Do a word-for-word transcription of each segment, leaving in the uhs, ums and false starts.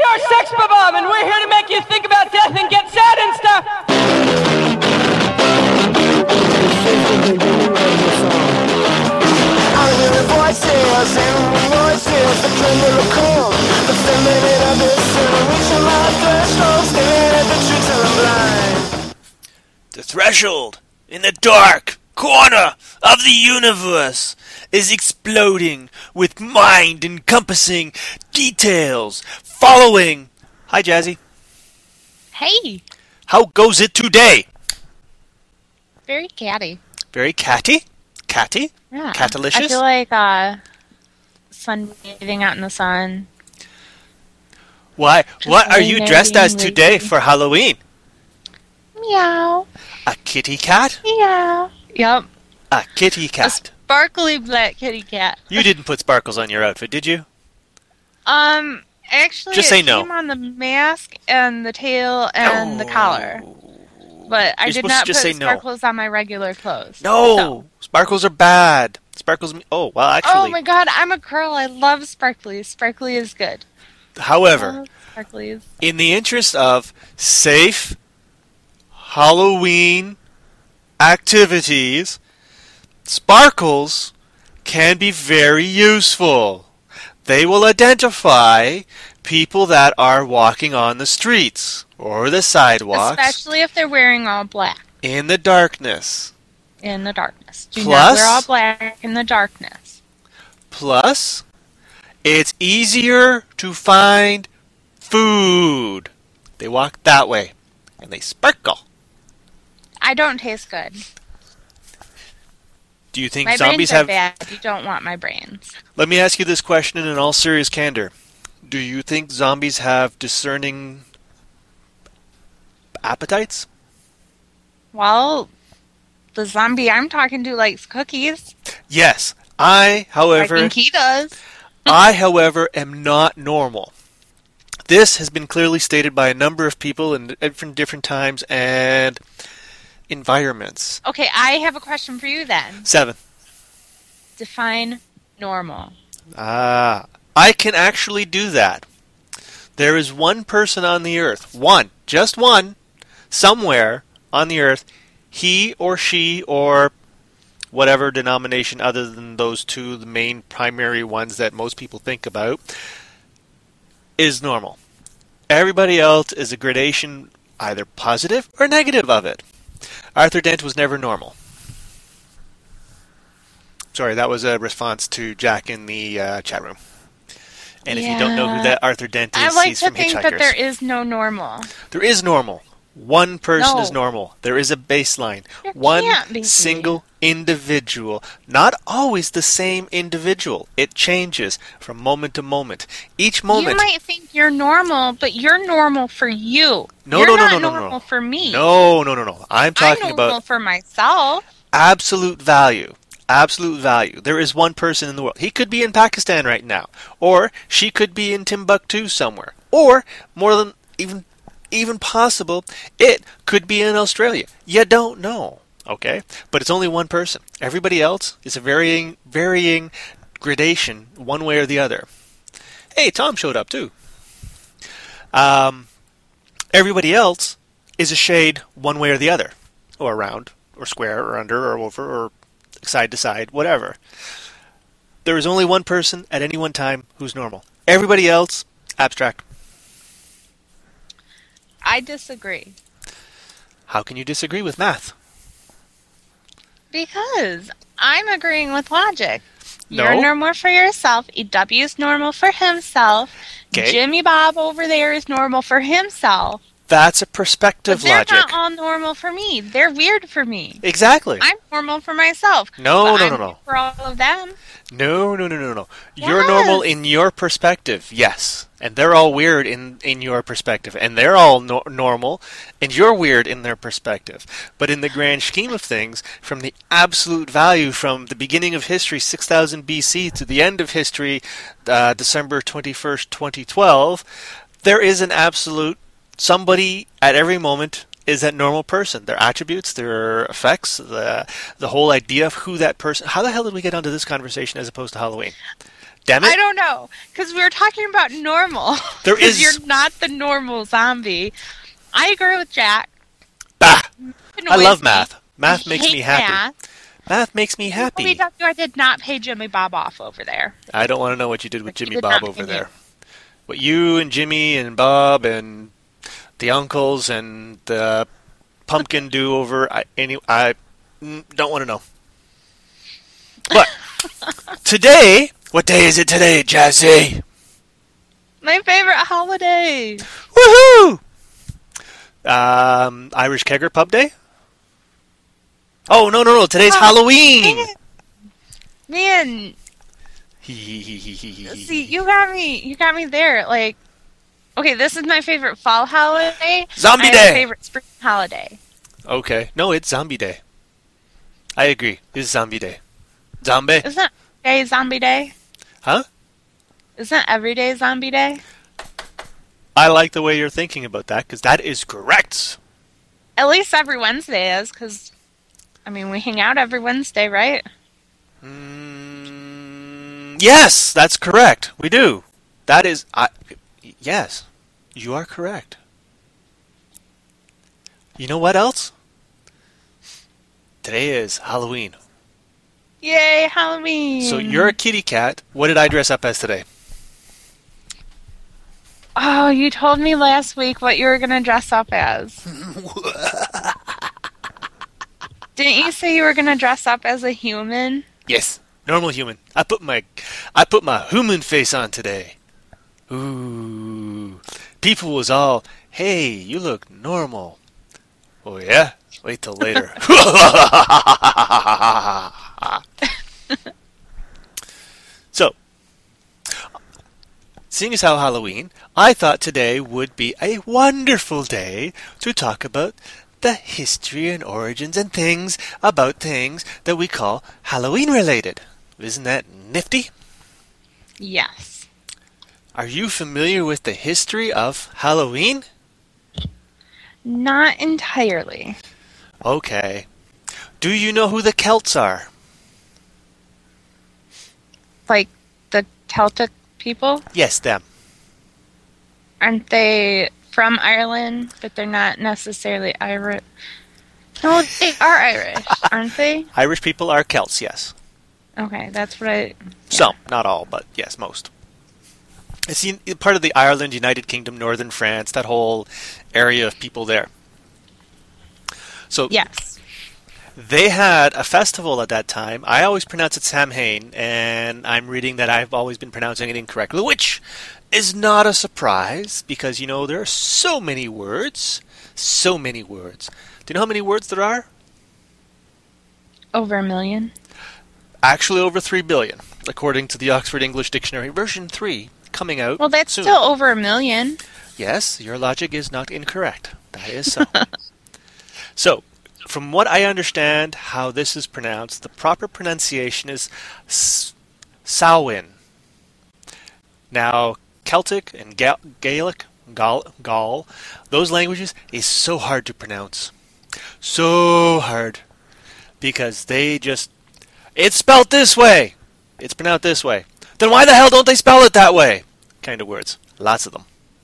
are Sex Bob, and we're here to make you think about death and get sad and stuff. I'm hearing voices and voices, the tremble of cold, the feminine abyss, and I'm reaching my threshold, staring at the truth till I'm blind. The threshold, in the dark corner of the universe, is exploding with mind-encompassing details following... Hi, Jazzy. Hey. How goes it today? Very catty. Very catty? Catty? Yeah. Catalicious? I feel like uh, sunbathing out in the sun. Why? Just What are you laying dressed there as being today lazy. for Halloween? Meow. A kitty cat? Meow. Yep. A kitty A cat. sparkly black kitty cat. You didn't put sparkles on your outfit, did you? Um, actually, Just it say no. came on the mask and the tail and the collar. But I You're did supposed not to just put say no. sparkles on my regular clothes. No! So- Sparkles are bad. Sparkles... Oh, well, actually... Oh my god, I'm a girl. I love sparkly. Sparkly is good. However... Love sparklies. In the interest of safe Halloween activities, sparkles can be very useful. They will identify people that are walking on the streets or the sidewalks Especially if they're wearing all black in the darkness. in the darkness. Do Plus- not wear all black in the darkness. Plus, it's easier to find food. They walk that way, and they sparkle. I don't taste good. Do you think My zombies brains are have... bad. You don't want my brains. Let me ask you this question in all serious candor. Do you think zombies have discerning appetites? Well, the zombie I'm talking to likes cookies. Yes. I, however, I think he does. I, however, am not normal. This has been clearly stated by a number of people in different different times and environments. Okay, I have a question for you then. Seven. Define normal. Ah, I can actually do that. There is one person on the earth, one, just one, somewhere on the earth, he or she or whatever denomination other than those two, the main primary ones that most people think about, is normal. Everybody else is a gradation, either positive or negative of it. Arthur Dent was never normal. Sorry, that was a response to Jack in the uh, chat room. And if you don't know who Yeah. that Arthur Dent is, I like he's to from think Hitchhikers. that there is no normal. There is normal. One person No. is normal. There is a baseline. There One can't be. single individual. Not always the same individual. It changes from moment to moment. Each moment. You might think you're normal, but you're normal for you. No, you're no, no, not no, no, normal no. for me. No, no, no, no. I'm talking I'm normal about for myself. absolute value. Absolute value. There is one person in the world. He could be in Pakistan right now. Or she could be in Timbuktu somewhere. Or, more than even even possible, it could be in Australia. You don't know. Okay? But it's only one person. Everybody else is a varying varying gradation one way or the other. Hey, Tom showed up too. Um, everybody else is a shade one way or the other. Or round, or square, or under, or over, or side to side, whatever. There is only one person at any one time who's normal. Everybody else, abstract. I disagree. How can you disagree with math? Because I'm agreeing with logic. No. You're normal for yourself. E W is normal for himself. 'Kay. Jimmy Bob over there is normal for himself. That's a But perspective they're logic. not all normal for me. They're weird for me. Exactly. I'm normal for myself. No, but no, I'm no, no. weird for all of them. No, no, no, no, no. You're Yes. normal in your perspective, yes. And they're all weird in, in your perspective. And they're all no- normal, and you're weird in their perspective. But in the grand scheme of things, from the absolute value from the beginning of history, six thousand B C, to the end of history, uh, December twenty-first, twenty twelve, there is an absolute somebody at every moment is that normal person. Their attributes, their effects, the the whole idea of who that person... How the hell did we get onto this conversation as opposed to Halloween? Damn I it. don't know, because we were talking about normal. There 'Cause is- You're not the normal zombie. I agree with Jack. Bah! I Annoys love me. math. Math I makes hate me happy. Math. Math makes me Let me happy. tell you, I did not pay Jimmy Bob off over there. I don't want to know what you did with But you Jimmy did Bob not over pay me. there. What you and Jimmy and Bob and the uncles and the pumpkin do over, I, any, I mm, don't want to know. But today, what day is it today, Jazzy? My favorite holiday. Woohoo! Um, Irish Kegger Pub Day? Oh, no, no, no. Today's Oh, Halloween. Man, see, you got me. You got me there. Like, okay, this is my favorite fall holiday. Zombie my Day. favorite spring holiday. Okay. No, it's Zombie Day. I agree. It's Zombie Day. Zombie? Isn't day Zombie Day? Huh? Isn't every day Zombie Day? I like the way you're thinking about that, because that is correct. At least every Wednesday is, because, I mean, we hang out every Wednesday, right? Mm, yes, that's correct. We do. That is... I, yes, you are correct. You know what else? Today is Halloween. Yay, Halloween! So you're a kitty cat. What did I dress up as today? Oh, you told me last week what you were going to dress up as. Didn't you say you were going to dress up as a human? Yes, normal human. I put my I put my human face on today. Ooh. People was all, "Hey, you look normal." Oh yeah? Wait till later. So, seeing as how Halloween, I thought today would be a wonderful day to talk about the history and origins and things about things that we call Halloween related. Isn't that nifty? Yes. Are you familiar with the history of Halloween? Not entirely. Okay. Do you know who the Celts are? Like the Celtic people? Yes, them. Aren't they from Ireland, but they're not necessarily Irish? No, they are Irish, aren't they? Irish people are Celts, yes. Okay, that's what I... Some, not all, but yes, most. It's the, part of the Ireland, United Kingdom, Northern France, that whole area of people there. So Yes. they had a festival at that time. I always pronounce it Samhain, and I'm reading that I've always been pronouncing it incorrectly, which is not a surprise, because, you know, there are so many words. So many words. Do you know how many words there are? Over a million? Actually over three billion, according to the Oxford English Dictionary, version three, coming out Well, that's soon. still over a million. Yes, your logic is not incorrect. That is so. So, from what I understand how this is pronounced, the proper pronunciation is S- Samhain. Now, Celtic and Ga- Gaelic, Gaul, Gaul, those languages is so hard to pronounce. So hard. Because they just... It's spelled this way! It's pronounced this way. Then why the hell don't they spell it that way? Kind of words. Lots of them.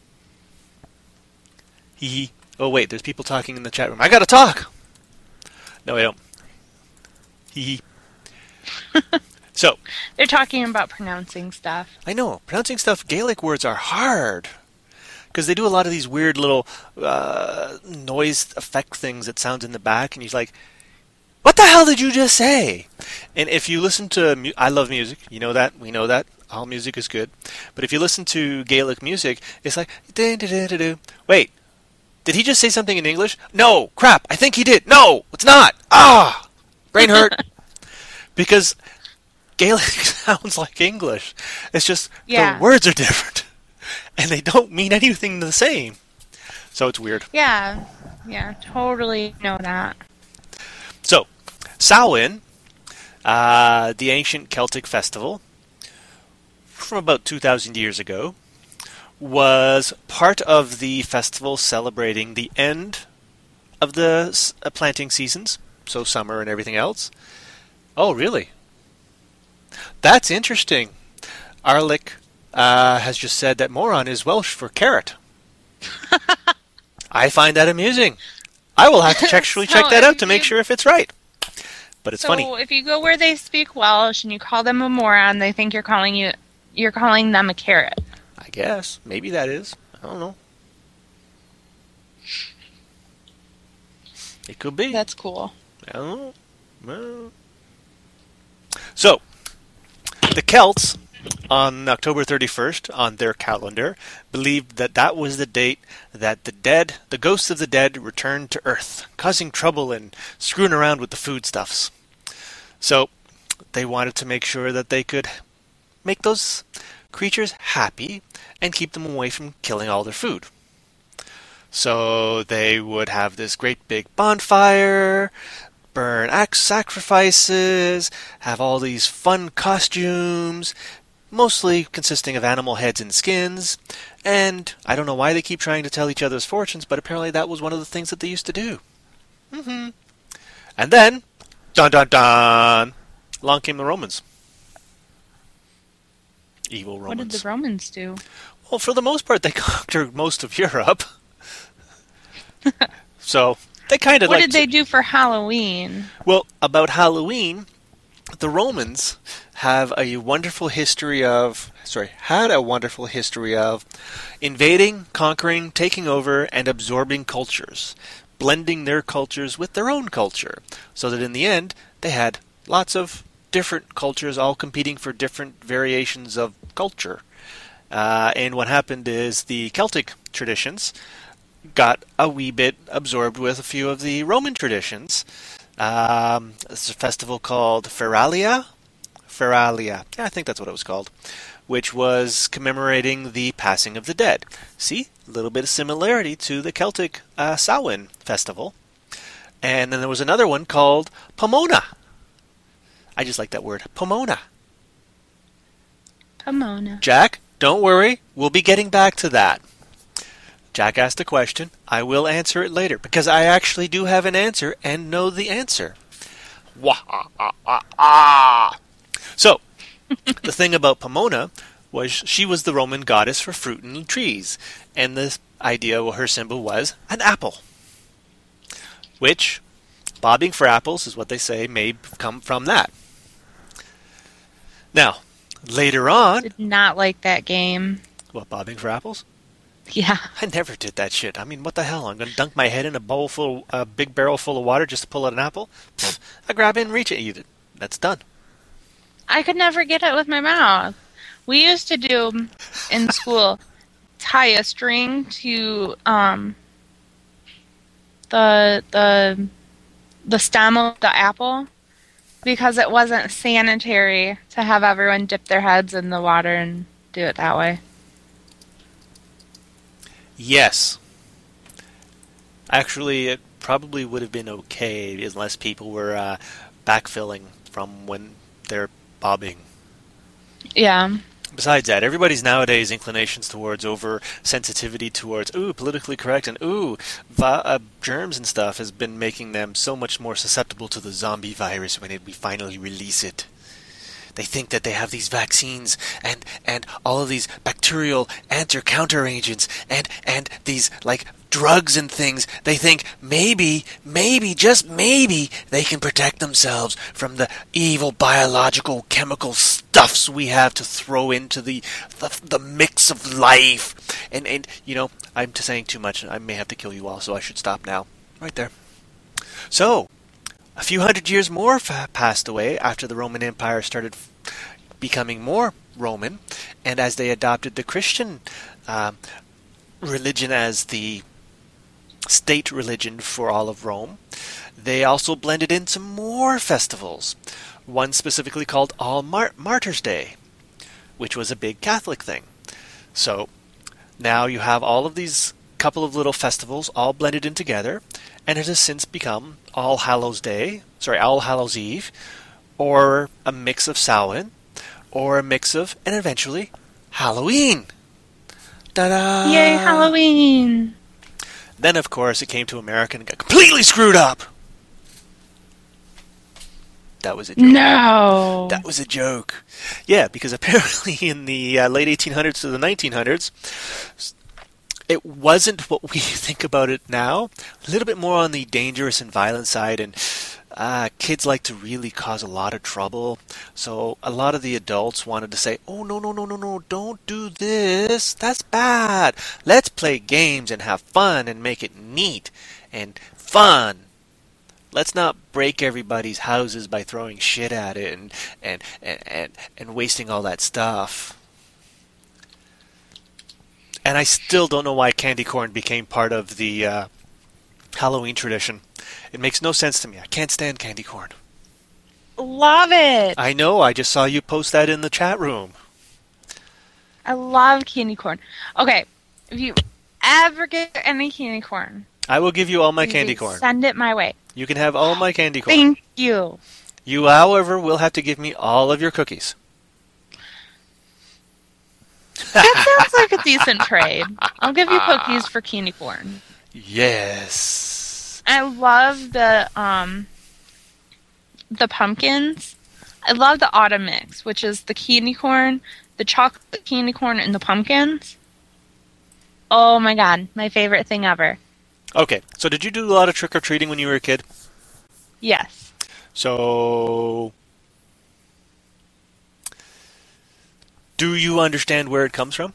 Hee hee. Oh wait, there's people talking in the chat room. I gotta talk! No, I don't. Hee hee. So, They're talking about pronouncing stuff. I know, pronouncing stuff, Gaelic words are hard. Because they do a lot of these weird little uh, noise effect things that sounds in the back, and he's like, what the hell did you just say? And if you listen to, mu- I love music, you know that, we know that, all music is good. But if you listen to Gaelic music, it's like, "Dun-dun-dun-dun-dun." Wait, did he just say something in English? No, crap, I think he did. No, it's not. Ah, brain hurt. Because Gaelic sounds like English. It's just Yeah. the words are different. And they don't mean anything the same. So it's weird. Yeah. Yeah, totally know that. So, Samhain, uh, the ancient Celtic festival, from about two thousand years ago, was part of the festival celebrating the end of the s- uh, planting seasons, so summer and everything else. Oh, really? That's interesting. Arlick uh, has just said that moron is Welsh for carrot. I find that amusing. I will have to check, actually check So that out if to make you- sure if it's right. But it's so funny. if you go where they speak Welsh and you call them a moron, they think you're calling you you're calling them a carrot. I guess. Maybe that is. I don't know. It could be. That's cool. I don't know. Well. So, the Celts, on October thirty-first, on their calendar, believed that that was the date that the dead, the ghosts of the dead, returned to Earth, causing trouble and screwing around with the foodstuffs. So, they wanted to make sure that they could make those creatures happy and keep them away from killing all their food. So they would have this great big bonfire, burn axe sacrifices, have all these fun costumes, mostly consisting of animal heads and skins, and I don't know why they keep trying to tell each other's fortunes, but apparently that was one of the things that they used to do. Mm-hmm. And then, dun dun dun, along came the Romans. Evil Romans. What did the Romans do? Well, for the most part, they conquered most of Europe. So, they kind of What like did they do for Halloween? Well, about Halloween, the Romans have a wonderful history of, sorry, had a wonderful history of invading, conquering, taking over, and absorbing cultures, blending their cultures with their own culture, so that in the end, they had lots of different cultures all competing for different variations of culture. Uh, and what happened is the Celtic traditions got a wee bit absorbed with a few of the Roman traditions. Um, it's a festival called Feralia. Feralia. Yeah, I think that's what it was called. Which was commemorating the passing of the dead. See? A little bit of similarity to the Celtic uh, Samhain festival. And then there was another one called Pomona. I just like that word. Pomona. Pomona. Jack, don't worry. We'll be getting back to that. Jack asked a question. I will answer it later because I actually do have an answer and know the answer. Wah, ah, ah, ah, ah. So, the thing about Pomona was she was the Roman goddess for fruit and trees, and the idea, well, her symbol was an apple, which, bobbing for apples is what they say may come from that. Now, later on, Did not like that game. what, bobbing for apples? Yeah. I never did that shit. I mean, what the hell? I'm going to dunk my head in a bowl full, a big barrel full of water just to pull out an apple? Pfft, I grab it and reach it. Eat it. That's done. I could never get it with my mouth. We used to do in school tie a string to um the the the stem of the apple because it wasn't sanitary to have everyone dip their heads in the water and do it that way. Yes. Actually, it probably would have been okay unless people were uh, backfilling from when they're bobbing. Yeah. Besides that, everybody's nowadays inclinations towards over-sensitivity towards, ooh, politically correct, and ooh, vi- uh, germs and stuff has been making them so much more susceptible to the zombie virus when it, we finally release it. They think that they have these vaccines and, and all of these bacterial anti-counter agents and, and these, like, drugs and things. They think maybe, maybe, just maybe, they can protect themselves from the evil biological chemical stuffs we have to throw into the the, the mix of life. And, and, you know, I'm saying too much. I may have to kill you all, so I should stop now. Right there. So, a few hundred years more fa- passed away after the Roman Empire started f- becoming more Roman, and as they adopted the Christian um, religion as the state religion for all of Rome, they also blended in some more festivals. One specifically called All Mar- Martyrs' Day, which was a big Catholic thing. So now you have all of these couple of little festivals all blended in together, and it has since become All Hallows Day, sorry, All Hallows Eve, or a mix of Samhain, or a mix of, and eventually, Halloween. Ta-da! Yay, Halloween! Then, of course, it came to America and got completely screwed up. that was a joke. No. That was a joke. Yeah, because apparently in the uh, late eighteen hundreds to the nineteen hundreds, it wasn't what we think about it now. A little bit more on the dangerous and violent side, and uh, kids like to really cause a lot of trouble. So a lot of the adults wanted to say, oh, no, no, no, no, no, don't do this. That's bad. Let's play games and have fun and make it neat and fun. Let's not break everybody's houses by throwing shit at it and and, and, and, and wasting all that stuff. And I still don't know why candy corn became part of the uh, Halloween tradition. It makes no sense to me. I can't stand candy corn. Love it. I know. I just saw you post that in the chat room. I love candy corn. Okay, if you ever get any candy corn, I will give you all my you candy can corn. Send it my way. You can have all my candy corn. Thank you. You, however, will have to give me all of your cookies. That sounds like a decent trade. I'll give you cookies for candy corn. Yes. I love the um the pumpkins. I love the autumn mix, which is the candy corn, the chocolate candy corn, and the pumpkins. Oh my god, my favorite thing ever. Okay, so did you do a lot of trick-or-treating when you were a kid? Yes. So, do you understand where it comes from?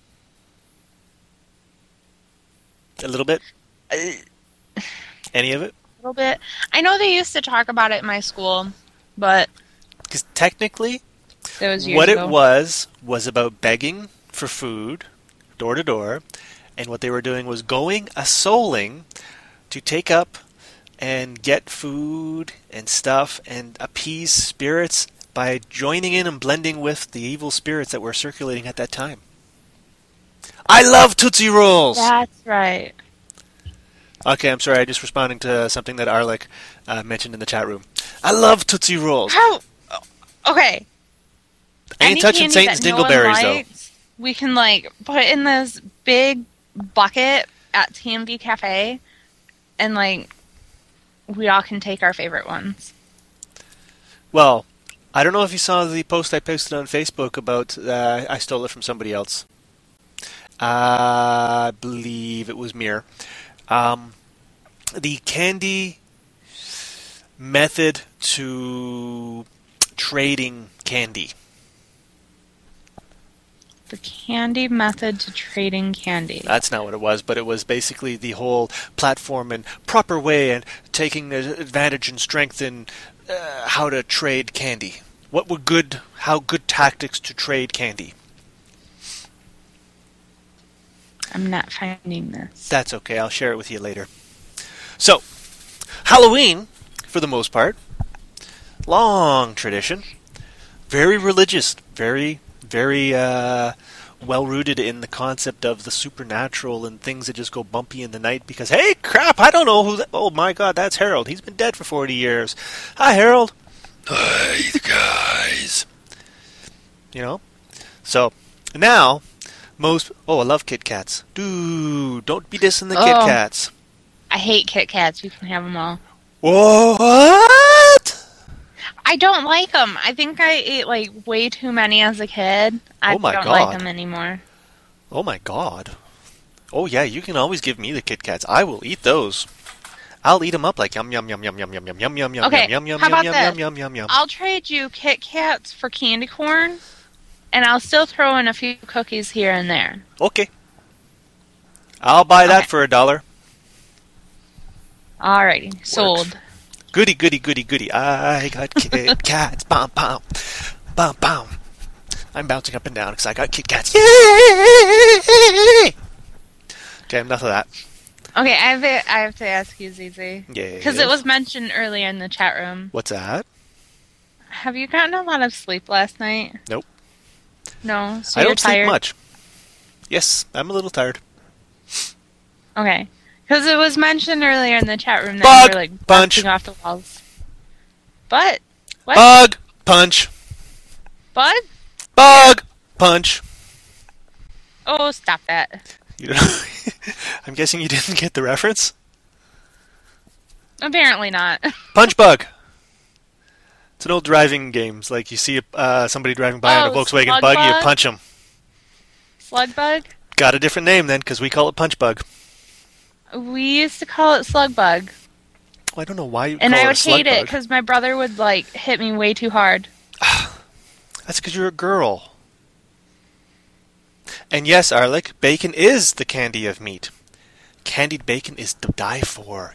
A little bit? Any of it? A little bit. I know they used to talk about it in my school, but Because technically, it was years what ago. it was was about begging for food, door to door, and what they were doing was going a-souling to take up and get food and stuff and appease spirits by joining in and blending with the evil spirits that were circulating at that time. I love Tootsie Rolls! That's right. Okay, I'm sorry, I'm just responding to something that Arlick uh, mentioned in the chat room. I love Tootsie Rolls! How? Okay. I ain't Any touching candy Satan's that no one dingleberries, though. likes, we can, like, put in this big bucket at T M V Cafe, and, like, we all can take our favorite ones. Well, I don't know if you saw the post I posted on Facebook about uh, I stole it from somebody else. Uh, I believe it was Mir. Um, the candy method to trading candy. The candy method to trading candy. That's not what it was, but it was basically the whole platform and proper way and taking advantage and strength in uh, how to trade candy. What were good, how good tactics to trade candy? I'm not finding this. That's okay, I'll share it with you later. So, Halloween, for the most part, long tradition, very religious, very, very uh, well-rooted in the concept of the supernatural and things that just go bumpy in the night because, hey, crap, I don't know who that... Oh, my God, that's Harold. He's been dead for forty years. Hi, Harold. Hi, guys. You know? So, now... Most oh, I love Kit Kats. Dude, don't be dissing the Kit Oh. Kats. I hate Kit Kats. You can have them all. What? I don't like them. I think I ate like way too many as a kid. I Oh my don't God. like them anymore. Oh my God. Oh yeah, you can always give me the Kit Kats. I will eat those. I'll eat them up like yum yum yum yum yum yum yum yum yum yum Okay, yum yum how yum about yum this? yum yum yum yum. I'll trade you Kit Kats for candy corn, and I'll still throw in a few cookies here and there. Okay. I'll buy that Okay. for a dollar. Alrighty, sold. Goody goody goody goody. I got Kit Kats. Bam bam. Bam bam. I'm bouncing up and down because I got Kit Kats. Yay! Okay, enough of that. Okay, I have to, I have to ask you, Z Z. Yeah. Because it was mentioned earlier in the chat room. What's that? Have you gotten a lot of sleep last night? Nope. No? So I you're don't tired? sleep much. Yes, I'm a little tired. Okay. Because it was mentioned earlier in the chat room that Bug you were like punch. bouncing off the walls. But what? Bug punch. Bud? Bug punch. Oh, stop that. You know, I'm guessing you didn't get the reference. Apparently not. Punch bug. It's It's an old driving games. Like you see uh, somebody driving by on a Oh, Volkswagen Slug buggy, you Bug? punch them. Slug bug? Got a different name then, because we call it punch bug. We used to call it slug bug. Well, I don't know why you And call I it a would slug hate it bug. because my brother would like hit me way too hard. That's because you're a girl. And yes, Arlick, bacon is the candy of meat. Candied bacon is to die for.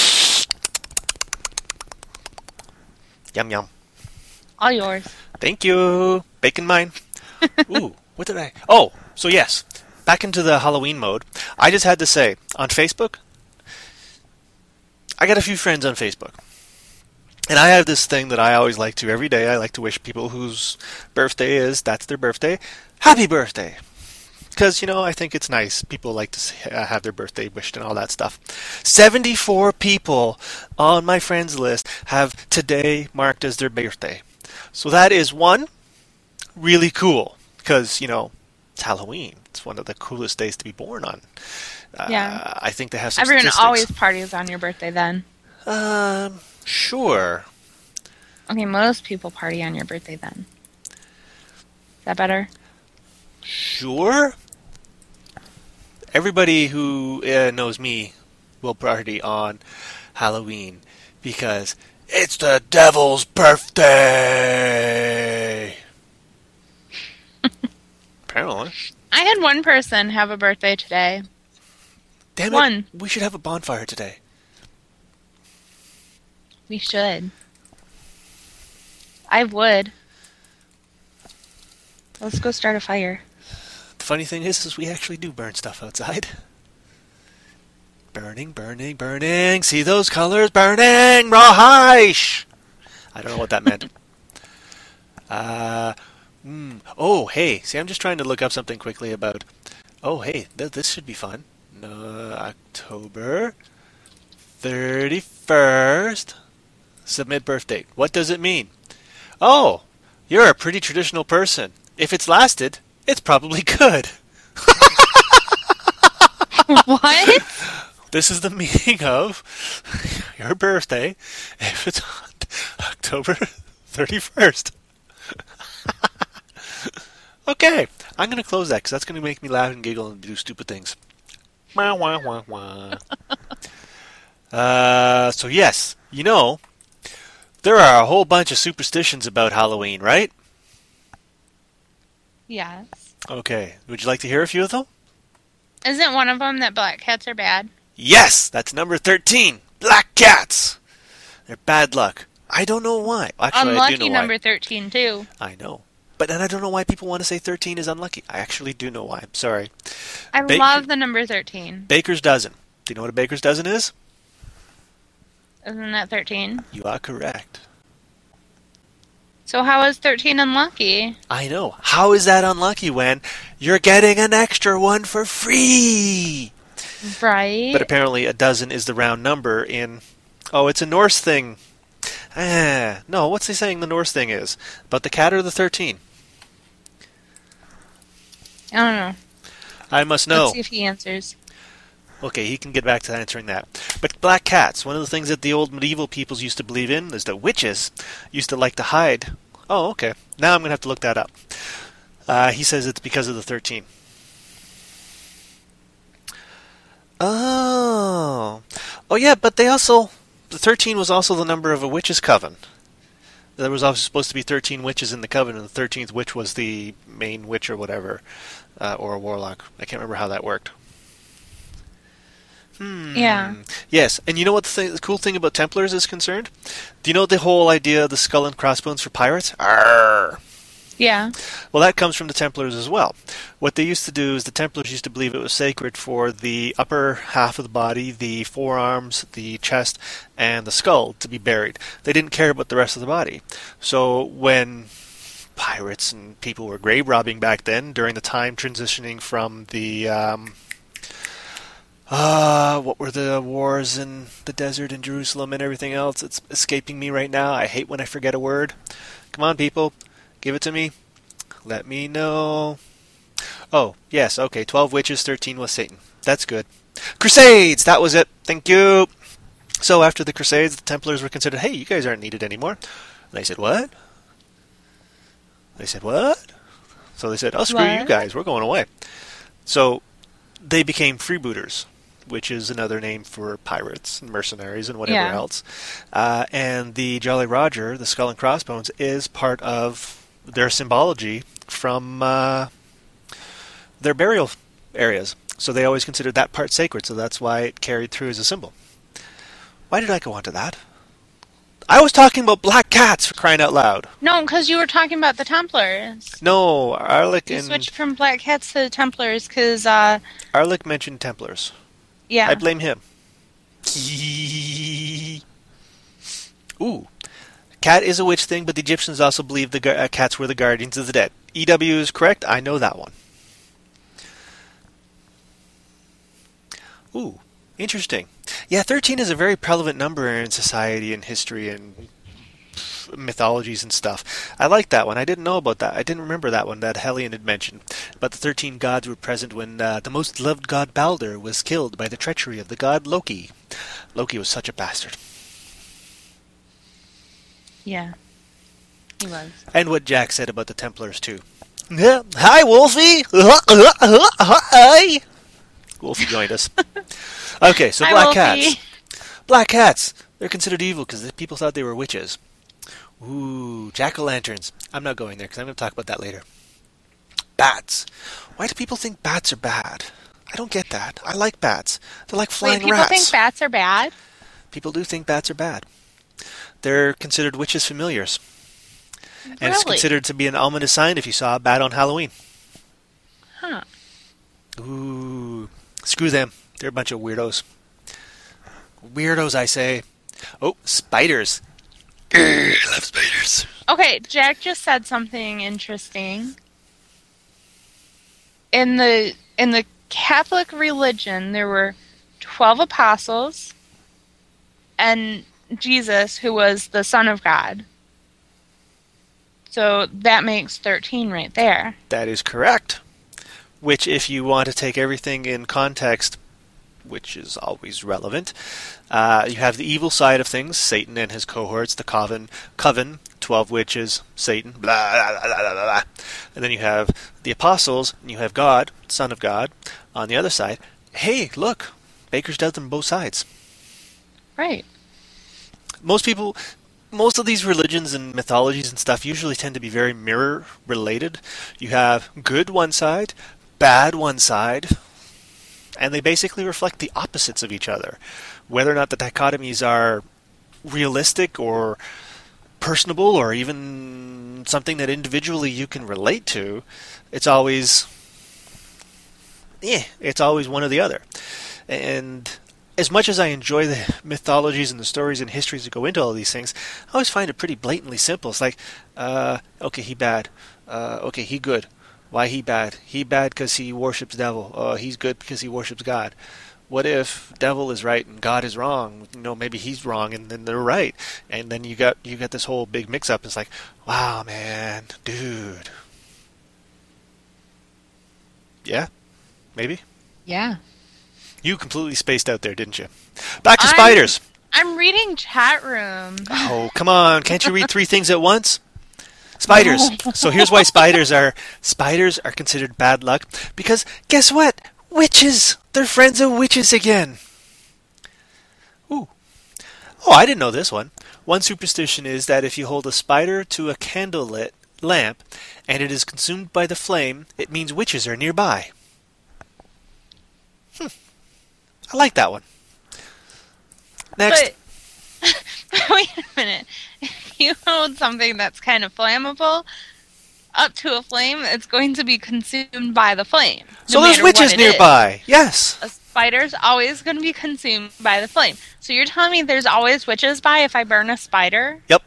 Yum yum. All yours. Thank you. Bacon mine. Ooh, what did I... Oh, so yes. Back into the Halloween mode. I just had to say, on Facebook, I got a few friends on Facebook. And I have this thing that I always like to, every day, I like to wish people whose birthday is, that's their birthday, happy birthday. Because, you know, I think it's nice. People like to say, uh, have their birthday wished and all that stuff. seventy-four people on my friends list have today marked as their birthday. So that is one, really cool. Because, you know, it's Halloween. It's one of the coolest days to be born on. Uh, Yeah. I think they have some Everyone statistics. always parties on your birthday then. Um, sure. Okay, most people party on your birthday then. Is that better? Sure. Everybody who uh, knows me will party on Halloween because it's the devil's birthday. Apparently. I had one person have a birthday today. Damn it. One. We should have a bonfire today. We should. I would. Let's go start a fire. The funny thing is, is we actually do burn stuff outside. Burning, burning, burning. See those colors burning? Rawhide. I don't know what that meant. Uh, mm, oh, hey. See, I'm just trying to look up something quickly about... Oh, hey, th- this should be fun. Uh, October thirty-first. Submit birth date. What does it mean? Oh, you're a pretty traditional person. If it's lasted, it's probably good. What? This is the meaning of your birthday if it's on October thirty-first. Okay, I'm going to close that because that's going to make me laugh and giggle and do stupid things. Wah, wah, wah, wah. uh, so yes, you know, there are a whole bunch of superstitions about Halloween, right? Yes. Okay, would you like to hear a few of them? Isn't one of them that black cats are bad? Yes, that's number thirteen. Black cats. They're bad luck. I don't know why. Actually, I do Unlucky know number why. thirteen, too. I know. But then I don't know why people want to say thirteen is unlucky. I actually do know why. I'm sorry. I Ba- love the number thirteen. Baker's dozen. Do you know what a baker's dozen is? Isn't that thirteen? You are correct. So how is thirteen unlucky? I know. How is that unlucky when you're getting an extra one for free? Right. But apparently a dozen is the round number in... Oh, it's a Norse thing. Ah, no, what's he saying the Norse thing is? About the cat or the thirteen? I don't know. I must know. Let's see if he answers. Okay, he can get back to answering that. But black cats, one of the things that the old medieval peoples used to believe in is that witches used to like to hide. Oh, okay. Now I'm going to have to look that up. Uh, he says it's because of the thirteen. Oh. Oh, yeah, but they also... The thirteen was also the number of a witch's coven. There was also supposed to be thirteen witches in the coven, and the thirteenth witch was the main witch or whatever, uh, or a warlock. I can't remember how that worked. Hmm. Yeah. Yes, and you know what the, thing, the cool thing about Templars is concerned? Do you know the whole idea of the skull and crossbones for pirates? Arrgh. Yeah. Well, that comes from the Templars as well. What they used to do is the Templars used to believe it was sacred for the upper half of the body, the forearms, the chest, and the skull to be buried. They didn't care about the rest of the body. So when pirates and people were grave robbing back then, during the time transitioning from the... Um, Uh, what were the wars in the desert in Jerusalem and everything else? It's escaping me right now. I hate when I forget a word. Come on, people. Give it to me. Let me know. Oh, yes, okay. twelve witches, thirteen was Satan. That's good. Crusades! That was it. Thank you. So after the Crusades, the Templars were considered, hey, you guys aren't needed anymore. they said, what? They said, what? So they said, oh, screw you What? guys, we're going away. So they became freebooters, which is another name for pirates and mercenaries and whatever Yeah. else. Uh, and the Jolly Roger, the skull and crossbones, is part of their symbology from uh, their burial areas. So they always considered that part sacred, so that's why it carried through as a symbol. Why did I go on to that? I was talking about black cats, for crying out loud. No, because you were talking about the Templars. No, Arlick You and switched from Black Cats to the Templars because, uh, Arlick mentioned Templars. yeah. I blame him. Ooh. Cat is a witch thing, but the Egyptians also believed the gu- uh, cats were the guardians of the dead. E W is correct. I know that one. Ooh. Interesting. Yeah, thirteen is a very prevalent number in society and history and mythologies and stuff. I like that one. I didn't know about that. I didn't remember that one that Helion had mentioned. But the thirteen gods were present when uh, the most loved god Balder was killed by the treachery of the god Loki. Loki was such a bastard. Yeah. He was. And what Jack said about the Templars, too. Yeah. Hi, Wolfie! Hi! Wolfie joined us. Okay, so Hi, black Wolfie. cats. Black cats. They're considered evil because people thought they were witches. Ooh, jack-o'-lanterns. I'm not going there because I'm going to talk about that later. Bats. Why do people think bats are bad? I don't get that. I like bats. They're like flying Wait, people rats. think bats are bad? People do think bats are bad. They're considered witches' familiars. And it's Really? considered to be an ominous sign if you saw a bat on Halloween. Huh. Ooh. Screw them. They're a bunch of weirdos. Weirdos, I say. Oh, spiders. Grr, I love spiders. Okay, Jack just said something interesting. In the in the Catholic religion, there were twelve apostles and Jesus, who was the Son of God. So that makes thirteen right there. That is correct. Which, if you want to take everything in context, which is always relevant, uh, you have the evil side of things, Satan and his cohorts, the coven, coven, twelve witches, Satan, blah, blah, blah, blah, blah, blah. And then you have the apostles, and you have God, Son of God, on the other side. Hey, look, Baker's dozen on both sides. Right. Most people, most of these religions and mythologies and stuff usually tend to be very mirror related. You have good one side, bad one side, and they basically reflect the opposites of each other. Whether or not the dichotomies are realistic or personable or even something that individually you can relate to, it's always, eh, it's always one or the other. And as much as I enjoy the mythologies and the stories and histories that go into all these things, I always find it pretty blatantly simple. It's like, uh, okay, he bad. Uh, okay, he good. Why he bad? He bad because he worships devil. Oh, he's good because he worships God. What if devil is right and God is wrong? You know, maybe he's wrong and then they're right. And then you got you got this whole big mix-up. It's like, wow, man, dude. Yeah, maybe. Yeah. You completely spaced out there, didn't you? Back to I'm- spiders. I'm reading chat room. Oh, come on. Can't you read three things at once? Spiders. So here's why spiders are spiders are considered bad luck. Because guess what? Witches. They're friends of witches again. Ooh. Oh, I didn't know this one. One superstition is that if you hold a spider to a candlelit lamp and it is consumed by the flame, it means witches are nearby. Hmm. I like that one. Next. But, wait a minute. If you hold something that's kind of flammable up to a flame, it's going to be consumed by the flame. no So there's matter what witches it is. nearby. Yes. A spider's always going to be consumed by the flame. So you're telling me there's always witches by if I burn a spider? Yep.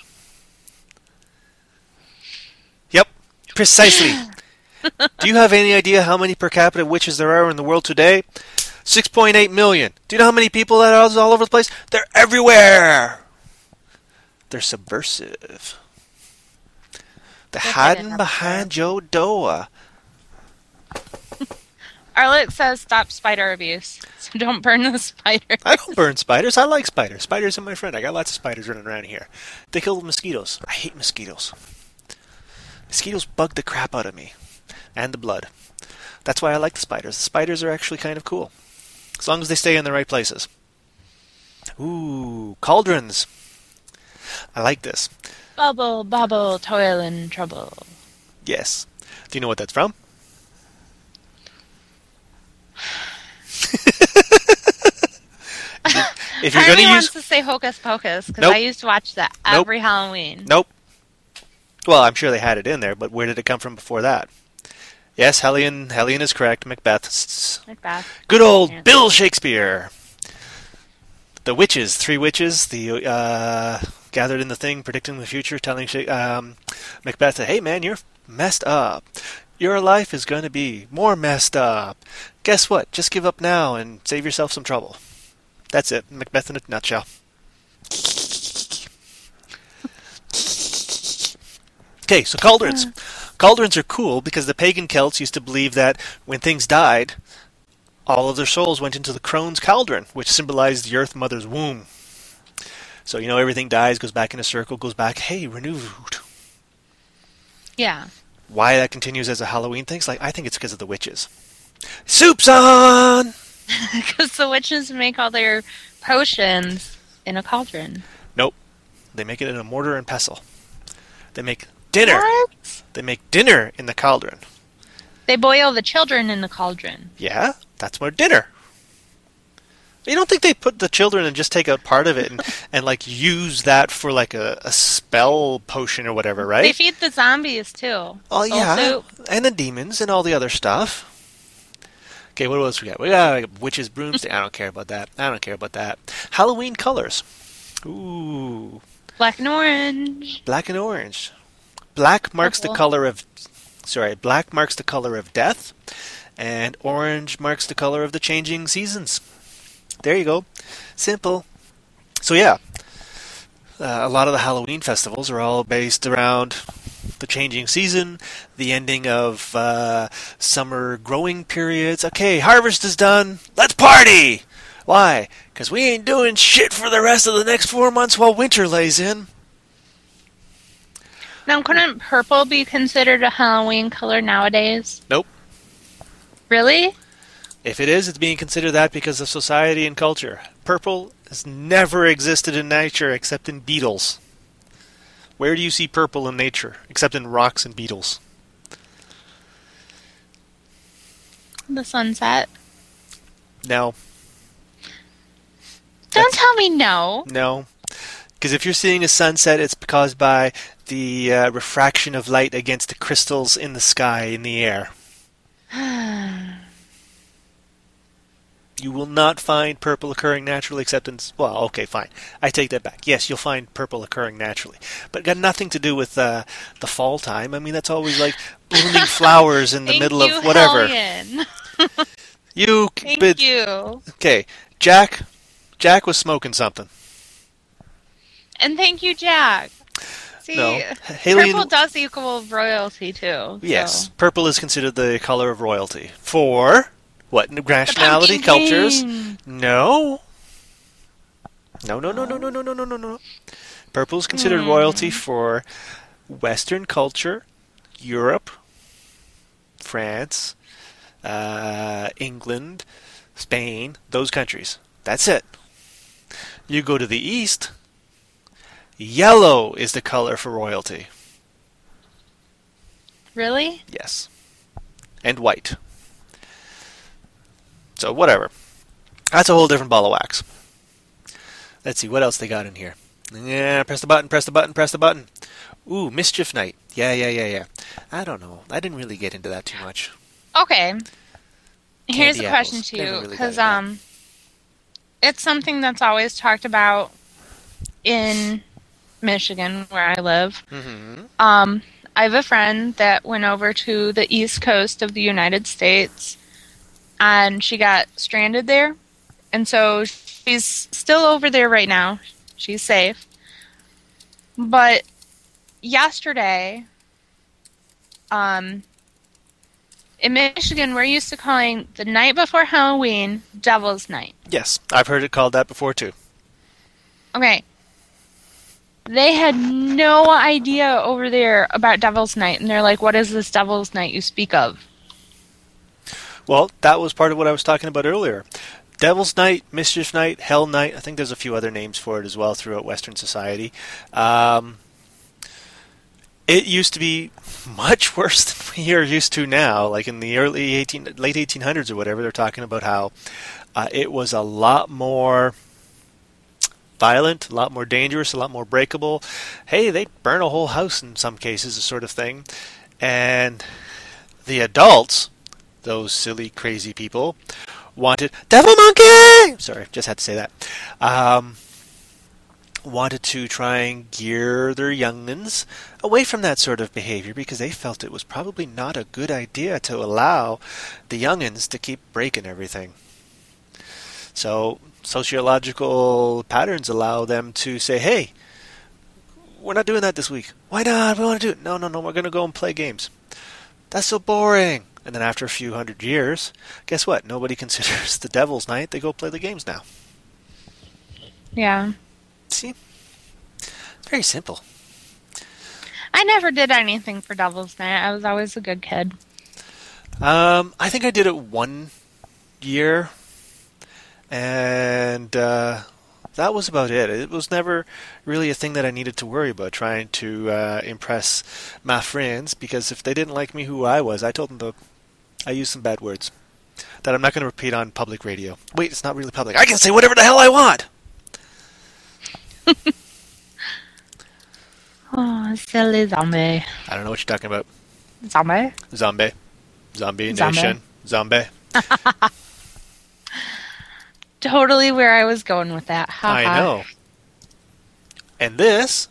Yep. Precisely. Do you have any idea how many per capita witches there are in the world today? six point eight million. Do you know how many people that are all over the place? They're everywhere. They're subversive. They're Yes, I did hiding have behind Joe Doa. Alex says stop spider abuse. So don't burn the spiders. I don't burn spiders. I like spiders. Spiders are my friend. I got lots of spiders running around here. They kill mosquitoes. I hate mosquitoes. Mosquitoes bug the crap out of me. And the blood. That's why I like the spiders. The spiders are actually kind of cool. As long as they stay in the right places. Ooh, cauldrons. I like this. Bubble, bubble, toil and trouble. Yes. Do you know what that's from? If you're Harvey going to wants use... to say Hocus Pocus, because Nope. I used to watch that Nope. every Halloween. Nope. Well, I'm sure they had it in there, but where did it come from before that? Yes, Hellion, Hellion is correct. Macbeth. S- Macbeth. Good old Yeah. Bill Shakespeare. The witches, three witches, the uh, gathered in the thing, predicting the future, telling Sha- um, Macbeth, "Hey man, you're messed up. Your life is going to be more messed up. Guess what? Just give up now and save yourself some trouble." That's it. Macbeth in a nutshell. Okay, so cauldrons. Cauldrons are cool because the pagan Celts used to believe that when things died, all of their souls went into the crone's cauldron, which symbolized the Earth Mother's womb. So, you know, everything dies, goes back in a circle, goes back, hey, renewed. Yeah. Why that continues as a Halloween thing? It's like, I think it's because of the witches. Soup's on! Because the witches make all their potions in a cauldron. Nope. They make it in a mortar and pestle. They make dinner. What? They make dinner in the cauldron. They boil the children in the cauldron. Yeah, that's more dinner. You don't think they put the children and just take out part of it and, and like use that for like a, a spell potion or whatever, right? They feed the zombies too. Oh Soul yeah, soup. and the demons and all the other stuff. Okay, what else we got? We got like, witches, broomstick. I don't care about that. I don't care about that. Halloween colors. Ooh, Black and orange. black and orange. Black marks the Purple. color of. Sorry, black marks the color of death, and orange marks the color of the changing seasons. There you go. Simple. So yeah, uh, a lot of the Halloween festivals are all based around the changing season, the ending of uh, summer growing periods. Okay, harvest is done. Let's party! Why? Because we ain't doing shit for the rest of the next four months while winter lays in. Now, couldn't purple be considered a Halloween color nowadays? Nope. Really? If it is, it's being considered that because of society and culture. Purple has never existed in nature except in beetles. Where do you see purple in nature except in rocks and beetles? The sunset. No. Don't That's- tell me no. No. Because if you're seeing a sunset, it's caused by the uh, refraction of light against the crystals in the sky, in the air. You will not find purple occurring naturally except in... Well, okay, fine. I take that back. Yes, you'll find purple occurring naturally. But it got nothing to do with uh, the fall time. I mean, that's always like blooming flowers in the Thank middle you, of whatever. Hellion. You... Thank bid- you. Okay, Jack... Jack was smoking something. And thank you, Jack. See, No. Haley- purple does equal royalty, too. Yes, so. purple is considered the color of royalty. For what nationality, pumpkin cultures? king. No. No, no, no, no, no, no, no, no, no, no. Purple is considered Hmm. royalty for Western culture, Europe, France, uh, England, Spain, those countries. That's it. You go to the East, yellow is the color for royalty. Really? Yes. And white. So, whatever. That's a whole different ball of wax. Let's see, what else they got in here? Yeah, press the button, press the button, press the button. Ooh, Mischief Night. Yeah, yeah, yeah, yeah. I don't know. I didn't really get into that too much. Okay. Here's Candy a question apples. to Never you, really because got into um, it's something that's always talked about in Michigan, where I live. Mm-hmm. Um, I have a friend that went over to the East Coast of the United States, and she got stranded there, and so she's still over there right now. She's safe. But yesterday, um, in Michigan, we're used to calling the night before Halloween Devil's Night. Yes, I've heard it called that before too. Okay. They had no idea over there about Devil's Night, and they're like, what is this Devil's Night you speak of? Well, that was part of what I was talking about earlier. Devil's Night, Mischief Night, Hell Night. I think there's a few other names for it as well throughout Western society. Um, it used to be much worse than we are used to now. Like in the early eighteen, late eighteen hundreds or whatever, they're talking about how uh, it was a lot more violent, a lot more dangerous, a lot more breakable. Hey, they'd burn a whole house in some cases, this sort of thing. And the adults, those silly, crazy people, wanted Devil Monkey! Sorry, just had to say that. Um, wanted to try and gear their young'uns away from that sort of behavior because they felt it was probably not a good idea to allow the young'uns to keep breaking everything. So sociological patterns allow them to say, hey, we're not doing that this week. Why not? We want to do it. No, no, no, we're going to go and play games. That's so boring. And then after a few hundred years, guess what? Nobody considers the Devil's Night. They go play the games now. Yeah. See? It's very simple. I never did anything for Devil's Night. I was always a good kid. Um, I think I did it one year. And uh, that was about it. It was never really a thing that I needed to worry about, trying to uh, impress my friends, because if they didn't like me who I was, I told them to, I used some bad words that I'm not going to repeat on public radio. Wait, it's not really public. I can say whatever the hell I want! Oh, silly zombie. I don't know what you're talking about. Zombie? Zombie. Zombie Zombie. Nation. Zombie. Totally where I was going with that. Ha I ha. know. And this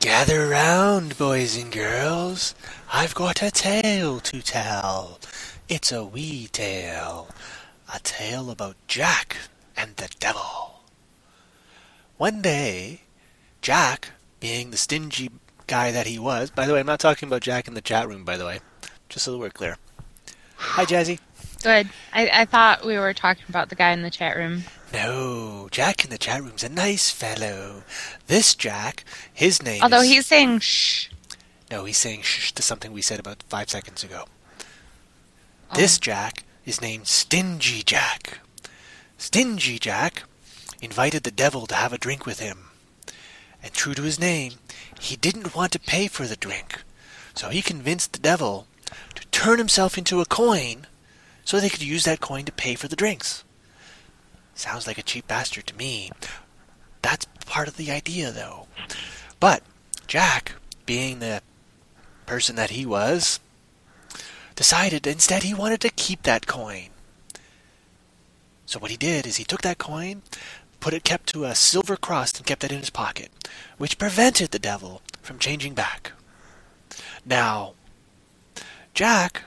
Gather round, boys and girls. I've got a tale to tell. It's a wee tale. A tale about Jack and the devil. One day, Jack, being the stingy guy that he was... By the way, I'm not talking about Jack in the chat room, by the way. Just so we're clear. Hi, Jazzy. Good. I, I thought we were talking about the guy in the chat room. No, Jack in the chat room's a nice fellow. This Jack, his name Although is... he's saying shh. No, he's saying shh to something we said about five seconds ago. Oh. This Jack is named Stingy Jack. Stingy Jack invited the devil to have a drink with him. And true to his name, he didn't want to pay for the drink. So he convinced the devil to turn himself into a coin so they could use that coin to pay for the drinks. Sounds like a cheap bastard to me. That's part of the idea, though. But Jack, being the person that he was, decided instead he wanted to keep that coin. So what he did is he took that coin, put it kept to a silver crust, and kept it in his pocket, which prevented the devil from changing back. Now, Jack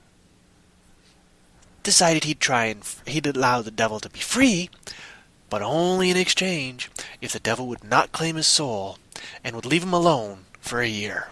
decided he'd try and f- he'd allow the devil to be free, but only in exchange if the devil would not claim his soul and would leave him alone for a year.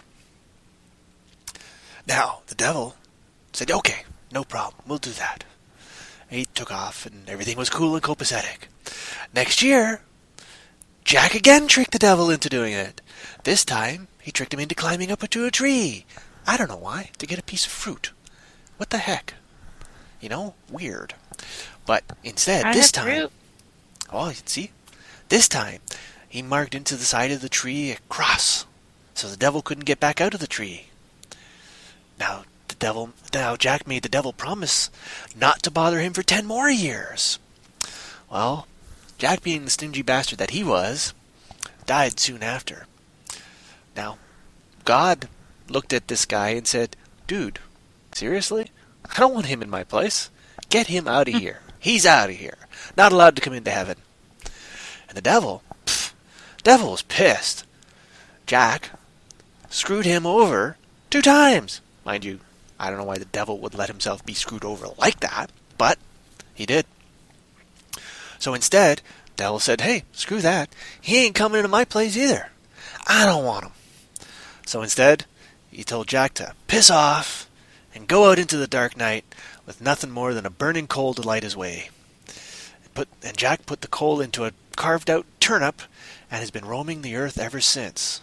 Now, the devil said, okay, no problem, we'll do that. And he took off and everything was cool and copacetic. Next year, Jack again tricked the devil into doing it. This time, he tricked him into climbing up into a tree. I don't know why, to get a piece of fruit. What the heck? You know, weird. But instead, I this have time... fruit. Oh, you see? This time, he marked into the side of the tree a cross, so the devil couldn't get back out of the tree. Now, the devil... Now, Jack made the devil promise not to bother him for ten more years. Well, Jack, being the stingy bastard that he was, died soon after. Now, God looked at this guy and said, dude, seriously? I don't want him in my place. Get him out of here. He's out of here. Not allowed to come into heaven. And the devil, pff, devil was pissed. Jack screwed him over two times. Mind you, I don't know why the devil would let himself be screwed over like that, but he did. So instead, the devil said, hey, screw that. He ain't coming into my place either. I don't want him. So instead, he told Jack to piss off and go out into the dark night with nothing more than a burning coal to light his way. And, put, and Jack put the coal into a carved-out turnip and has been roaming the earth ever since.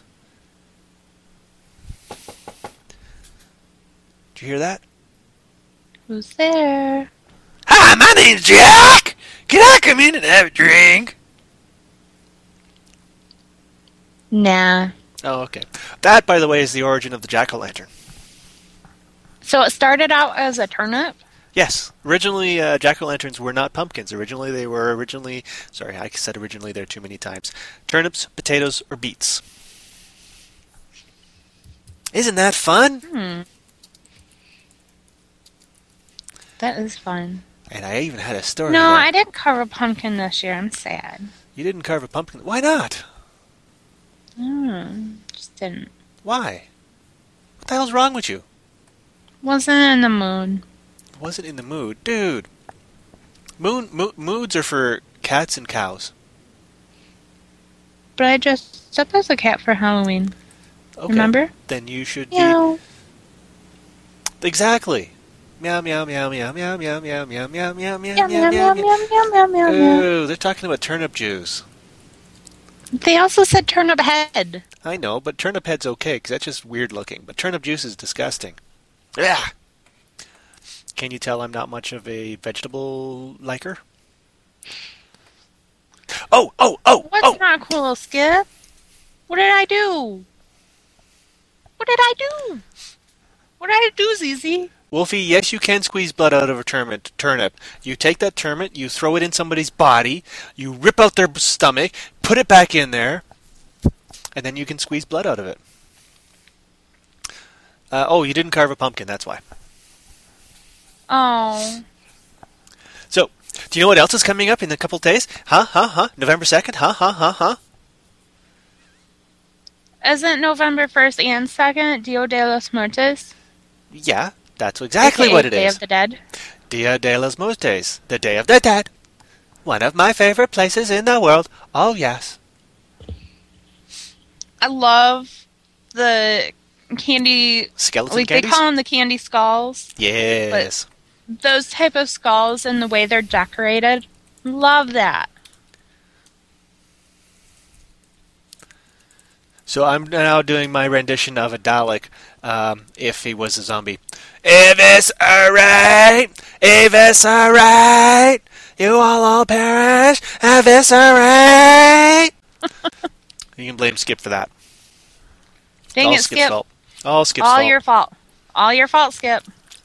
Did you hear that? Who's there? Hi, my name's Jack! Can I come in and have a drink? Nah. Oh, okay. That, by the way, is the origin of the jack-o'-lantern. So it started out as a turnip? Yes. Originally, uh, jack-o'-lanterns were not pumpkins. Originally, they were originally... Sorry, I said originally there too many times. Turnips, potatoes, or beets. Isn't that fun? Hmm. That is fun. And I even had a story. No, about... I didn't carve a pumpkin this year. I'm sad. You didn't carve a pumpkin? Why not? Hmm. Just didn't. Why? What the hell's wrong with you? Wasn't in the mood. Wasn't in the mood. Dude. Moon, mo- moods are for cats and cows. But I dressed up as a cat for Halloween. Okay. Remember? Then you should Meow. be... Exactly. Meow, meow, meow, meow, meow, meow, meow, meow, meow, meow, meow, Meow, meow, meow, meow, meow, meow, meow, meow, meow. Ooh, they're talking about turnip juice. They also said turnip head. I know, but turnip head's okay, because that's just weird looking. But turnip juice is disgusting. Yeah. Can you tell I'm not much of a vegetable liker? Oh, oh, oh, What's oh! not cool, Skip? What did I do? What did I do? What did I do, Z Z? Wolfie, yes, you can squeeze blood out of a turnip. Turnip. You take that turnip, you throw it in somebody's body, you rip out their stomach, put it back in there, and then you can squeeze blood out of it. Uh, oh, you didn't carve a pumpkin, that's why. Oh. So, do you know what else is coming up in a couple days? Huh, huh, huh? November second? Huh, huh, huh, huh? Isn't November first and second Dia de los Muertos? Yeah, that's exactly A K A what it Day is. of the Dead. Dia de los Muertos, the Day of the Dead. One of my favorite places in the world. Oh, yes. I love the candy. Skeleton Like candies? they call them the candy skulls. Yes. Those type of skulls and the way they're decorated. Love that. So I'm now doing my rendition of a Dalek, um, if he was a zombie. If it's alright, if it's alright, you all all perish, if it's alright. You can blame Skip for that. Dang All it, Skip's Skip. fault. All Skip's All fault. your fault. All your fault, Skip.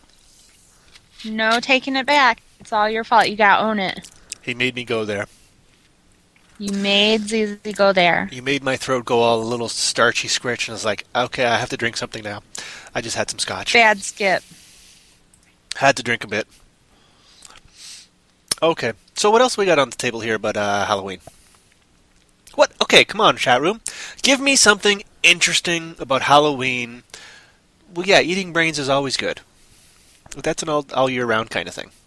No taking it back. It's all your fault. You gotta own it. He made me go there. You made Zizi go there. You made my throat go all a little starchy scritch, and I was like, okay, I have to drink something now. I just had some scotch. Bad Skip. Had to drink a bit. Okay, so what else we got on the table here but uh, Halloween? What? Okay, come on, chat room. Give me something interesting about Halloween. Well, yeah, eating brains is always good. But that's an all, all year round kind of thing.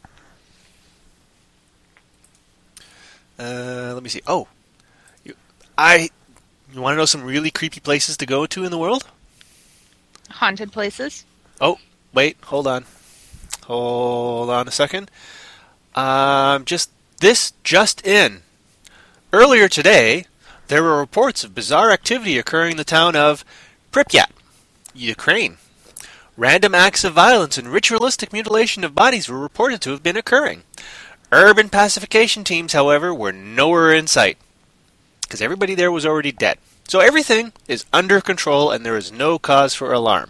Uh, let me see. Oh, you, I. You want to know some really creepy places to go to in the world? Haunted places. Oh, wait, hold on. Hold on a second. Um, just this just in. Earlier today, there were reports of bizarre activity occurring in the town of Pripyat, Ukraine. Random acts of violence and ritualistic mutilation of bodies were reported to have been occurring. Urban pacification teams, however, were nowhere in sight, because everybody there was already dead. So everything is under control and there is no cause for alarm.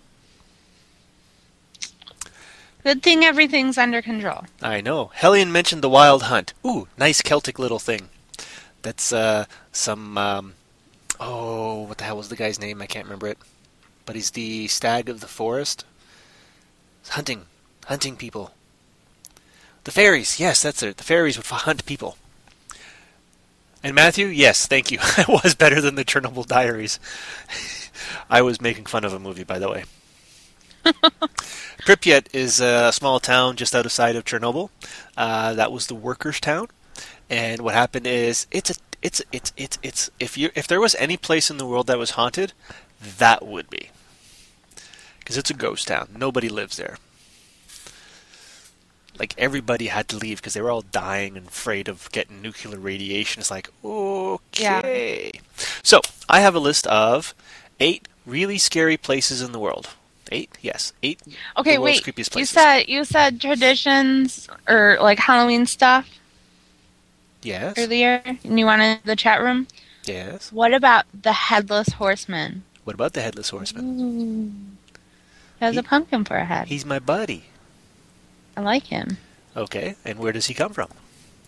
Good thing everything's under control. I know. Hellion mentioned the Wild Hunt. Ooh, nice Celtic little thing. That's uh, some... Um, oh, what the hell was the guy's name? I can't remember it. But he's the stag of the forest. Hunting. Hunting people. The fairies. Yes, that's it. The fairies would hunt people. And Matthew? Yes, thank you. It was better than the Chernobyl Diaries. I was making fun of a movie, by the way. Pripyat is a small town just outside of Chernobyl. Uh, that was the workers' town. And what happened is, it's a, it's, it's, it's, it's. If you, if there was any place in the world that was haunted, that would be. Because it's a ghost town. Nobody lives there. Like, everybody had to leave because they were all dying and afraid of getting nuclear radiation. It's like, okay. Yeah. So, I have a list of eight really scary places in the world. Eight? Yes. Eight Okay, the world's wait. creepiest places. You said, you said traditions or, like, Halloween stuff Yes. earlier, and you wanted the chat room? Yes. What about the Headless Horseman? What about the Headless Horseman? Ooh. He has He- a pumpkin for a head. He's my buddy. I like him. Okay, and where does he come from?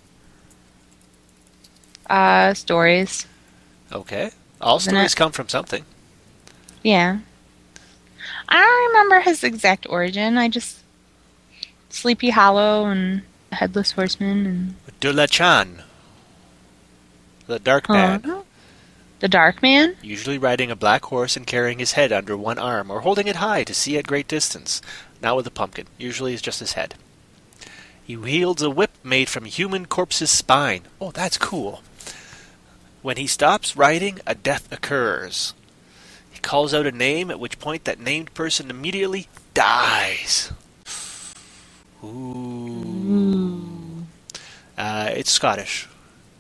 Uh, stories. Okay. All Isn't stories it? come from something. Yeah. I don't remember his exact origin. I just... Sleepy Hollow and Headless Horseman and... Dulachan. The Dark Man. Huh? The Dark Man? Usually riding a black horse and carrying his head under one arm, or holding it high to see at great distance. Not with a pumpkin. Usually it's just his head. He wields a whip made from human corpse's spine. Oh, that's cool. When he stops riding, a death occurs. He calls out a name, at which point that named person immediately dies. Ooh. Uh, it's Scottish.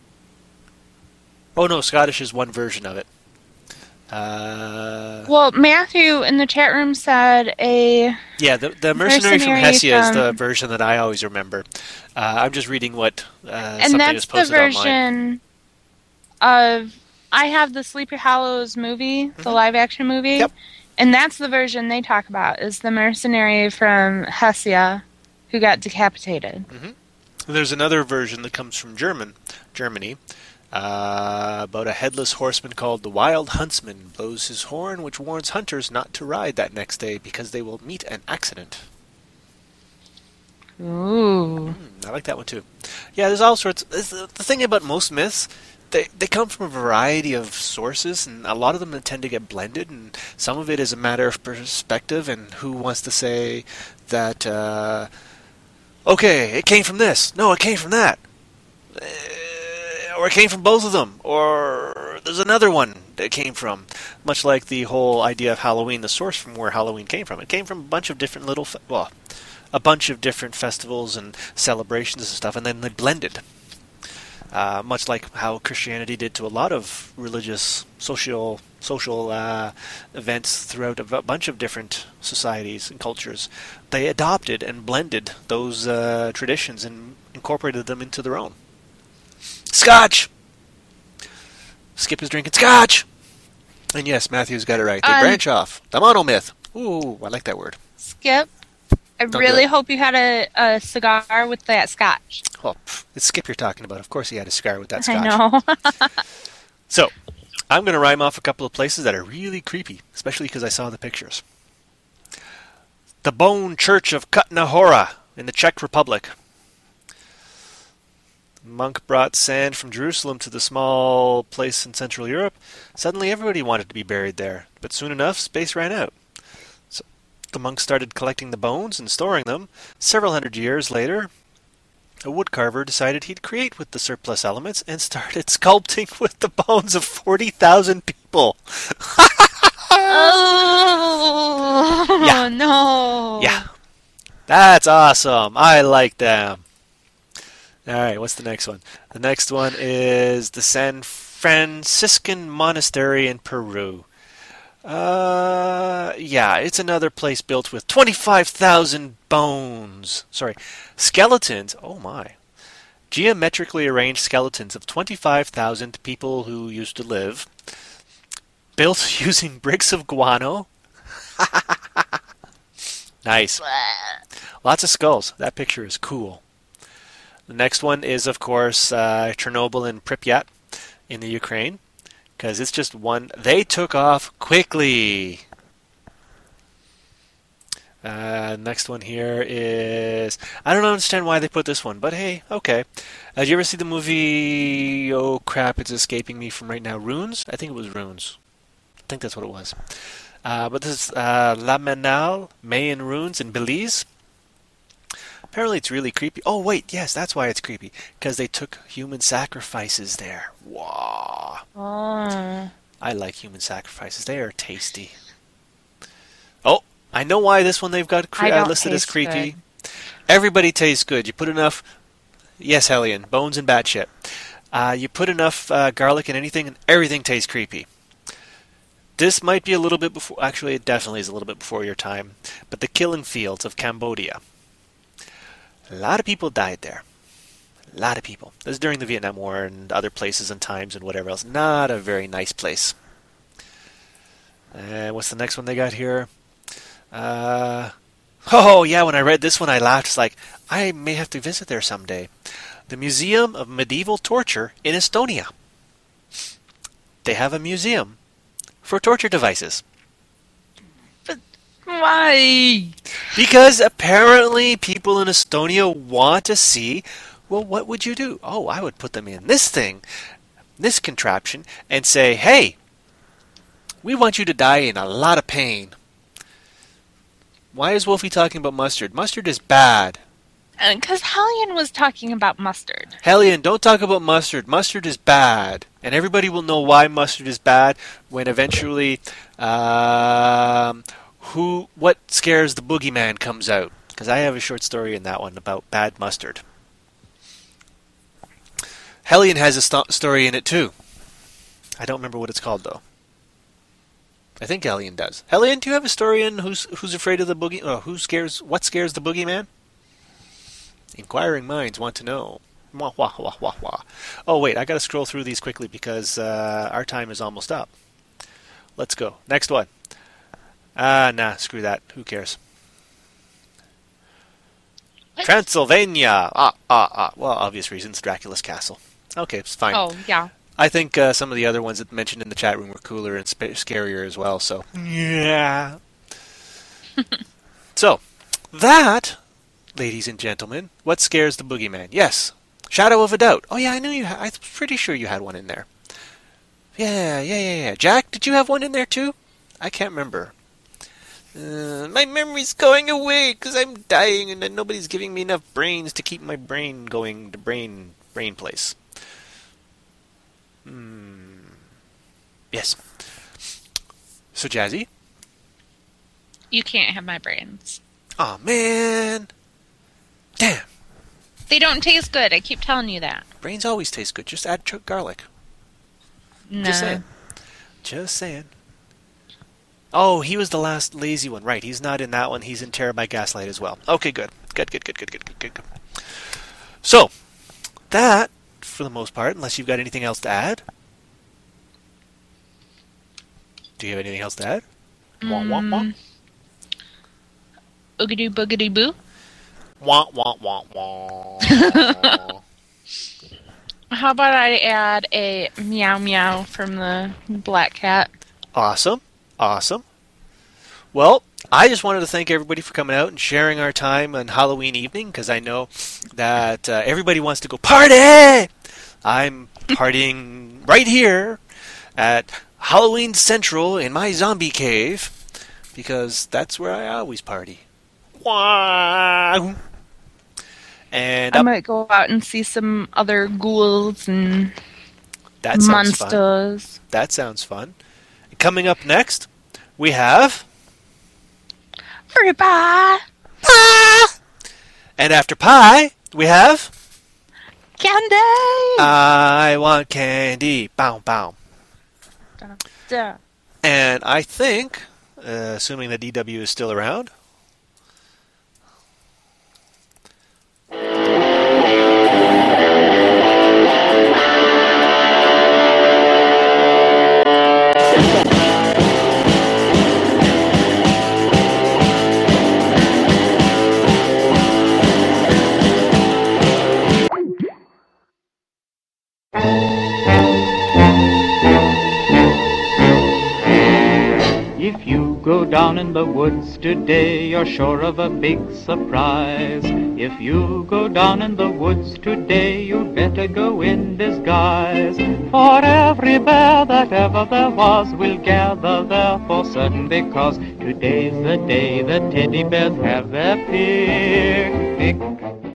Oh no, Scottish is one version of it. Uh, Well, Matthew in the chat room said a... yeah, the, the mercenary, from Mercenary Hessia is the from- version that I always remember. Uh, I'm just reading what uh, and something that's was the posted version online. of... I have the Sleepy Hollows movie, the live-action movie. Yep. And that's the version they talk about, is the mercenary from Hessia who got decapitated. There's another version that comes from German, Germany, uh, about a headless horseman called the Wild Huntsman blows his horn, which warns hunters not to ride that next day because they will meet an accident. Ooh. Hmm, I like that one too. Yeah, there's all sorts. The the thing about most myths, they they come from a variety of sources, and a lot of them tend to get blended, and some of it is a matter of perspective and who wants to say that, uh, okay, it came from this, no, it came from that, uh, or it came from both of them, or there's another one that it came from, much like the whole idea of Halloween, the source from where Halloween came from. It came from a bunch of different little, fe- well, a bunch of different festivals and celebrations and stuff, and then they blended. Uh, much like how Christianity did to a lot of religious, social, social uh, events throughout a v- bunch of different societies and cultures. They adopted and blended those uh, traditions and incorporated them into their own. Scotch! Skip is drinking Scotch! And yes, Matthew's got it right. They Um, branch off. The monomyth. Ooh, I like that word. Skip, I Don't do really it. hope you had a, a cigar with that scotch. Oh, pff, it's Skip you're talking about. Of course he had a cigar with that Scotch. I know. So, I'm going to rhyme off a couple of places that are really creepy, especially because I saw the pictures. The Bone Church of Kutna Hora in the Czech Republic. Monk brought sand from Jerusalem to the small place in Central Europe. Suddenly everybody wanted to be buried there, but soon enough space ran out. So the monks started collecting the bones and storing them. Several hundred years later, a woodcarver decided he'd create with the surplus elements and started sculpting with the bones of forty thousand people. Oh, Yeah. no. Yeah. That's awesome. I like them. All right, what's the next one? The next one is the San Franciscan Monastery in Peru. Uh, yeah, it's another place built with twenty-five thousand bones. Sorry, skeletons. Oh my. Geometrically arranged skeletons of twenty-five thousand people who used to live. Built using bricks of guano. Nice. Lots of skulls. That picture is cool. The next one is, of course, uh, Chernobyl and Pripyat in the Ukraine, because it's just one. They took off quickly. Uh, next one here is, I don't understand why they put this one, but hey, okay. Uh, did you ever see the movie? Oh crap, it's escaping me from right now. Runes? I think it was Runes. I think that's what it was. Uh, but this is uh, La Menal, Mayan Runes in Belize. Apparently it's really creepy. Oh, wait, yes, that's why it's creepy. Because they took human sacrifices there. Wow. Oh. I like human sacrifices. They are tasty. Oh, I know why this one they've got cre- I uh, don't listed as taste creepy. good. Everybody tastes good. You put enough... Yes, Hellion, bones and batshit. Uh, you put enough uh, garlic in anything and everything tastes creepy. This might be a little bit before... Actually, it definitely is a little bit before your time. But the killing fields of Cambodia. A lot of people died there. A lot of people. This is during the Vietnam War and other places and times and whatever else. Not a very nice place. And what's the next one they got here? Uh, oh, yeah, when I read this one, I laughed. It's like, I may have to visit there someday. The Museum of Medieval Torture in Estonia. They have a museum for torture devices. Why? Because apparently people in Estonia want to see, well, what would you do? Oh, I would put them in this thing, this contraption, and say, hey, we want you to die in a lot of pain. Why is Wolfie talking about mustard? Mustard is bad. Because Hellion was talking about mustard. Hellion, don't talk about mustard. Mustard is bad. And everybody will know why mustard is bad when eventually... Um, Who, what scares the boogeyman comes out. Because I have a short story in that one about bad mustard. Hellion has a st- story in it too. I don't remember what it's called though. I think Hellion does. Hellion, do you have a story in who's who's afraid of the boogie? Oh, who scares? What scares the boogeyman? Inquiring minds want to know. Wah, wah, wah, wah, wah. Oh wait, I got to scroll through these quickly because uh, our time is almost up. Let's go. Next one. Ah, nah, screw that. Who cares? What? Transylvania! Ah, ah, ah. Well, obvious reasons. Dracula's castle. Okay, it's fine. Oh, yeah. I think uh, some of the other ones that mentioned in the chat room were cooler and sp- scarier as well, so... Yeah. So, that, ladies and gentlemen, what scares the boogeyman? Yes, Shadow of a Doubt. Oh yeah, I knew you. Ha- I'm pretty sure you had one in there. Yeah, yeah, yeah, yeah. Jack, did you have one in there too? I can't remember. Uh, my memory's going away because I'm dying and nobody's giving me enough brains to keep my brain going to brain brain place. Hmm. Yes. So Jazzy. You can't have my brains. Aw, man. Damn. They don't taste good. I keep telling you that. Brains always taste good. Just add ch- garlic. No. Just saying. Just saying. Oh, he was the last lazy one. Right, he's not in that one. He's in Terror by Gaslight as well. Okay, good. Good, good, good, good, good, good, good, good. So, that, for the most part, unless you've got anything else to add. Do you have anything else to add? Wah, wah, wah. Oogity boogity boo. Wah, wah, wah, wah. How about I add a meow meow from the black cat? Awesome. Awesome. Well, I just wanted to thank everybody for coming out and sharing our time on Halloween evening, because I know that uh, everybody wants to go party! I'm partying right here at Halloween Central in my zombie cave, because that's where I always party. Wow. And I up, might go out and see some other ghouls and that sounds fun. monsters. That sounds fun. Coming up next, we have Fruit pie! pie. And after pie, we have Candy! I want candy. Bow, bow. Da, da. And I think, uh, assuming that D W is still around, If you go down in the woods today, you're sure of a big surprise. If you go down in the woods today, you'd better go in disguise. For every bear that ever there was will gather there for certain, because today's the day the teddy bears have their picnic.